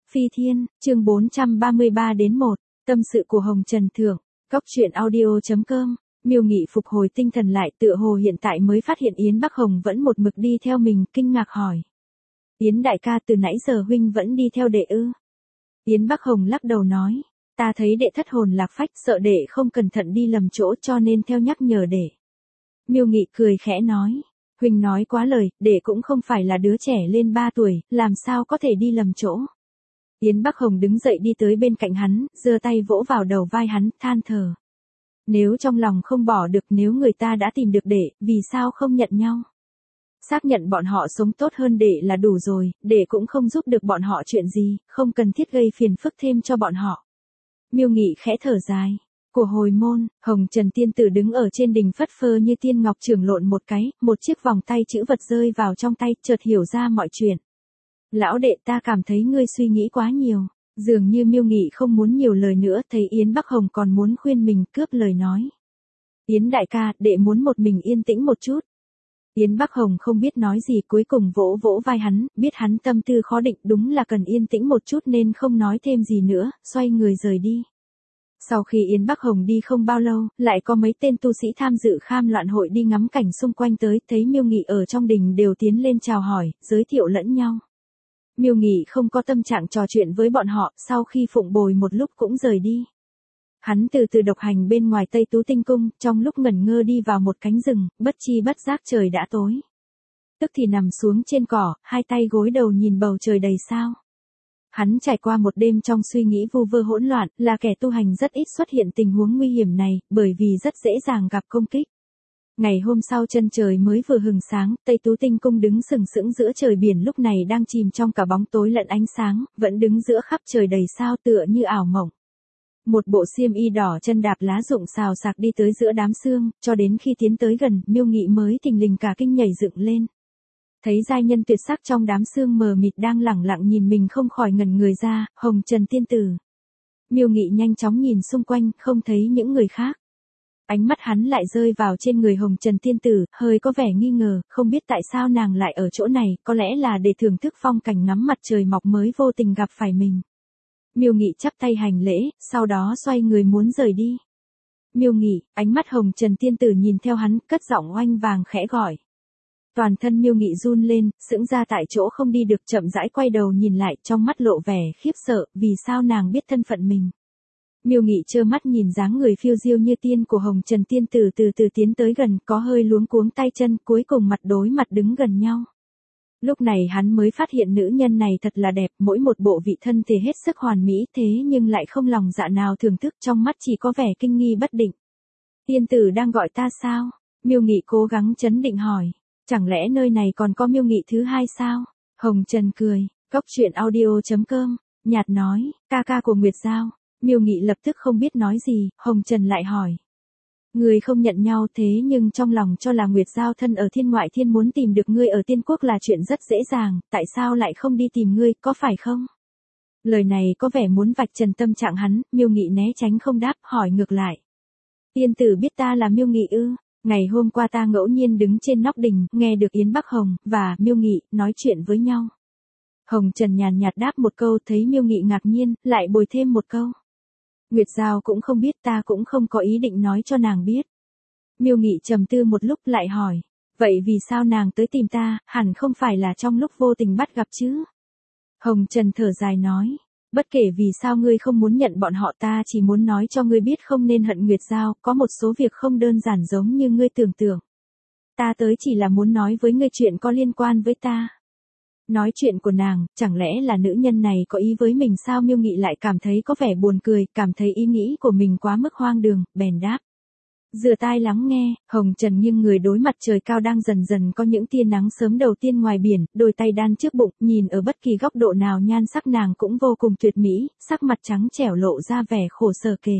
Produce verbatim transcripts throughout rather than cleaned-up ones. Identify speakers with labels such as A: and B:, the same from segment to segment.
A: Phi Thiên, chương bốn trăm ba mươi ba đến một, tâm sự của Hồng Trần Thượng, cốc truyện audio chấm com. Miêu Nghị phục hồi tinh thần lại, tựa hồ hiện tại mới phát hiện Yến Bắc Hồng vẫn một mực đi theo mình, kinh ngạc hỏi. Yến đại ca, từ nãy giờ huynh vẫn đi theo đệ ư? Yến Bắc Hồng lắc đầu nói, ta thấy đệ thất hồn lạc phách, sợ đệ không cẩn thận đi lầm chỗ cho nên theo nhắc nhở đệ. Miêu Nghị cười khẽ nói, huynh nói quá lời, đệ cũng không phải là đứa trẻ lên ba tuổi, làm sao có thể đi lầm chỗ. Yến Bắc Hồng đứng dậy đi tới bên cạnh hắn, giơ tay vỗ vào đầu vai hắn, than thở. Nếu trong lòng không bỏ được, nếu người ta đã tìm được đệ, vì sao không nhận nhau? Xác nhận bọn họ sống tốt hơn đệ là đủ rồi, đệ cũng không giúp được bọn họ chuyện gì, không cần thiết gây phiền phức thêm cho bọn họ. Miêu Nghị khẽ thở dài. Của hồi môn, Hồng Trần tiên tử đứng ở trên đỉnh phất phơ như tiên ngọc, chưởng lộn một cái, một chiếc vòng tay chữ vật rơi vào trong tay, chợt hiểu ra mọi chuyện. Lão đệ, ta cảm thấy ngươi suy nghĩ quá nhiều. Dường như Miêu Nghị không muốn nhiều lời nữa, thấy Yến Bắc Hồng còn muốn khuyên mình, cướp lời nói. Yến đại ca, đệ muốn một mình yên tĩnh một chút. Yến Bắc Hồng không biết nói gì, cuối cùng vỗ vỗ vai hắn, biết hắn tâm tư khó định, đúng là cần yên tĩnh một chút nên không nói thêm gì nữa, xoay người rời đi. Sau khi Yến Bắc Hồng đi không bao lâu, lại có mấy tên tu sĩ tham dự kham loạn hội đi ngắm cảnh xung quanh tới, thấy Miêu Nghị ở trong đình đều tiến lên chào hỏi, giới thiệu lẫn nhau. Miêu Nghị không có tâm trạng trò chuyện với bọn họ, sau khi phụng bồi một lúc cũng rời đi. Hắn từ từ độc hành bên ngoài Tây Tú Tinh Cung, trong lúc ngẩn ngơ đi vào một cánh rừng, bất chi bất giác trời đã tối. Tức thì nằm xuống trên cỏ, hai tay gối đầu nhìn bầu trời đầy sao. Hắn trải qua một đêm trong suy nghĩ vu vơ hỗn loạn, là kẻ tu hành rất ít xuất hiện tình huống nguy hiểm này, bởi vì rất dễ dàng gặp công kích. Ngày hôm sau chân trời mới vừa hừng sáng, Tây Tú Tinh Cung đứng sừng sững giữa trời biển lúc này đang chìm trong cả bóng tối lẫn ánh sáng, vẫn đứng giữa khắp trời đầy sao tựa như ảo mộng. Một bộ xiêm y đỏ chân đạp lá rụng xào xạc đi tới giữa đám sương, cho đến khi tiến tới gần, Miêu Nghị mới thình lình cả kinh nhảy dựng lên. Thấy giai nhân tuyệt sắc trong đám sương mờ mịt đang lẳng lặng nhìn mình không khỏi ngẩn người ra, Hồng Trần tiên tử. Miêu Nghị nhanh chóng nhìn xung quanh, không thấy những người khác. Ánh mắt hắn lại rơi vào trên người Hồng Trần tiên tử, hơi có vẻ nghi ngờ, không biết tại sao nàng lại ở chỗ này, có lẽ là để thưởng thức phong cảnh ngắm mặt trời mọc mới vô tình gặp phải mình. Miêu Nghị chắp tay hành lễ, sau đó xoay người muốn rời đi. Miêu Nghị, ánh mắt Hồng Trần tiên tử nhìn theo hắn, cất giọng oanh vàng khẽ gọi. Toàn thân Miêu Nghị run lên, sững ra tại chỗ không đi được, chậm rãi quay đầu nhìn lại, trong mắt lộ vẻ khiếp sợ, vì sao nàng biết thân phận mình. Miêu Nghị trơ mắt nhìn dáng người phiêu diêu như tiên của Hồng Trần tiên tử từ từ tiến tới gần, có hơi luống cuống tay chân, cuối cùng mặt đối mặt đứng gần nhau. Lúc này hắn mới phát hiện nữ nhân này thật là đẹp, mỗi một bộ vị thân thể hết sức hoàn mỹ, thế nhưng lại không lòng dạ nào thưởng thức, trong mắt chỉ có vẻ kinh nghi bất định. Tiên tử đang gọi ta sao? Miêu Nghị cố gắng trấn định hỏi. Chẳng lẽ nơi này còn có Miêu Nghị thứ hai sao? Hồng Trần cười, cốc truyện audio chấm com, nhạt nói, ca ca của Nguyệt Giao. Miêu Nghị lập tức không biết nói gì, Hồng Trần lại hỏi. Người không nhận nhau thế nhưng trong lòng cho là Nguyệt Giao thân ở thiên ngoại thiên, muốn tìm được ngươi ở tiên quốc là chuyện rất dễ dàng, tại sao lại không đi tìm ngươi, có phải không? Lời này có vẻ muốn vạch trần tâm trạng hắn, Miêu Nghị né tránh không đáp, hỏi ngược lại. Tiên tử biết ta là Miêu Nghị ư? Ngày hôm qua ta ngẫu nhiên đứng trên nóc đình, nghe được Yến Bắc Hồng và Miêu Nghị nói chuyện với nhau. Hồng Trần nhàn nhạt đáp một câu, thấy Miêu Nghị ngạc nhiên, lại bồi thêm một câu. Nguyệt Giao cũng không biết, ta cũng không có ý định nói cho nàng biết. Miêu Nghị trầm tư một lúc lại hỏi, vậy vì sao nàng tới tìm ta, hẳn không phải là trong lúc vô tình bắt gặp chứ? Hồng Trần thở dài nói, bất kể vì sao ngươi không muốn nhận bọn họ, ta chỉ muốn nói cho ngươi biết không nên hận Nguyệt Giao, có một số việc không đơn giản giống như ngươi tưởng tượng. Ta tới chỉ là muốn nói với ngươi chuyện có liên quan với ta. Nói chuyện của nàng, chẳng lẽ là nữ nhân này có ý với mình sao? Miêu Nghị lại cảm thấy có vẻ buồn cười, cảm thấy ý nghĩ của mình quá mức hoang đường, bèn đáp. Dựa tai lắng nghe, Hồng Trần nghiêng người đối mặt trời cao đang dần dần có những tia nắng sớm đầu tiên ngoài biển, đôi tay đan trước bụng, nhìn ở bất kỳ góc độ nào nhan sắc nàng cũng vô cùng tuyệt mỹ, sắc mặt trắng trẻo lộ ra vẻ khổ sở kề.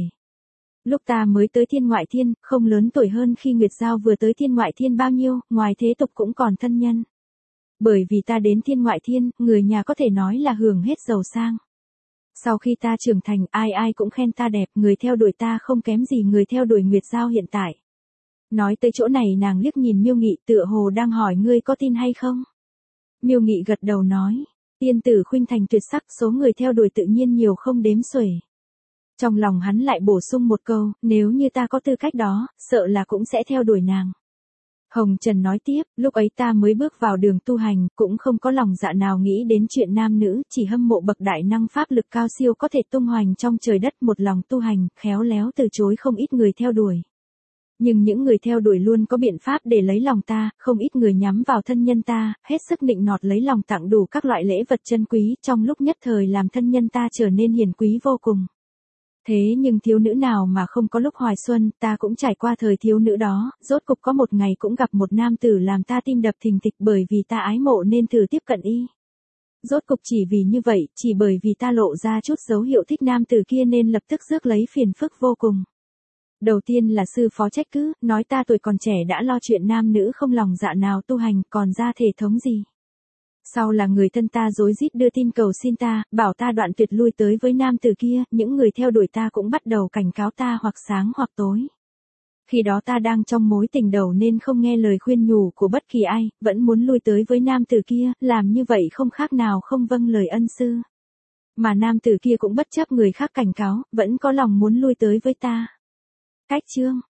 A: Lúc ta mới tới thiên ngoại thiên, không lớn tuổi hơn khi Nguyệt Giao vừa tới thiên ngoại thiên bao nhiêu, ngoài thế tục cũng còn thân nhân. Bởi vì ta đến thiên ngoại thiên, người nhà có thể nói là hưởng hết giàu sang. Sau khi ta trưởng thành, ai ai cũng khen ta đẹp, người theo đuổi ta không kém gì người theo đuổi Nguyệt Giao hiện tại. Nói tới chỗ này nàng liếc nhìn Miêu Nghị, tựa hồ đang hỏi ngươi có tin hay không? Miêu Nghị gật đầu nói, Tiên tử khuynh thành tuyệt sắc, số người theo đuổi tự nhiên nhiều không đếm xuể. Trong lòng hắn lại bổ sung một câu, nếu như ta có tư cách đó, sợ là cũng sẽ theo đuổi nàng. Hồng Trần nói tiếp, lúc ấy ta mới bước vào đường tu hành, cũng không có lòng dạ nào nghĩ đến chuyện nam nữ, chỉ hâm mộ bậc đại năng pháp lực cao siêu có thể tung hoành trong trời đất, một lòng tu hành, khéo léo từ chối không ít người theo đuổi. Nhưng những người theo đuổi luôn có biện pháp để lấy lòng ta, không ít người nhắm vào thân nhân ta, hết sức nịnh nọt lấy lòng tặng đủ các loại lễ vật chân quý, trong lúc nhất thời làm thân nhân ta trở nên hiền quý vô cùng. Thế nhưng thiếu nữ nào mà không có lúc hoài xuân, ta cũng trải qua thời thiếu nữ đó, rốt cục có một ngày cũng gặp một nam tử làm ta tim đập thình thịch, bởi vì ta ái mộ nên thử tiếp cận y. Rốt cục chỉ vì như vậy, chỉ bởi vì ta lộ ra chút dấu hiệu thích nam tử kia nên lập tức rước lấy phiền phức vô cùng. Đầu tiên là sư phó trách cứ, nói ta tuổi còn trẻ đã lo chuyện nam nữ không lòng dạ nào tu hành, còn ra thể thống gì. Sau là người thân ta rối rít đưa tin cầu xin ta, bảo ta đoạn tuyệt lui tới với nam tử kia, những người theo đuổi ta cũng bắt đầu cảnh cáo ta hoặc sáng hoặc tối. Khi đó ta đang trong mối tình đầu nên không nghe lời khuyên nhủ của bất kỳ ai, vẫn muốn lui tới với nam tử kia, làm như vậy không khác nào không vâng lời ân sư. Mà nam tử kia cũng bất chấp người khác cảnh cáo, vẫn có lòng muốn lui tới với ta. Cách chương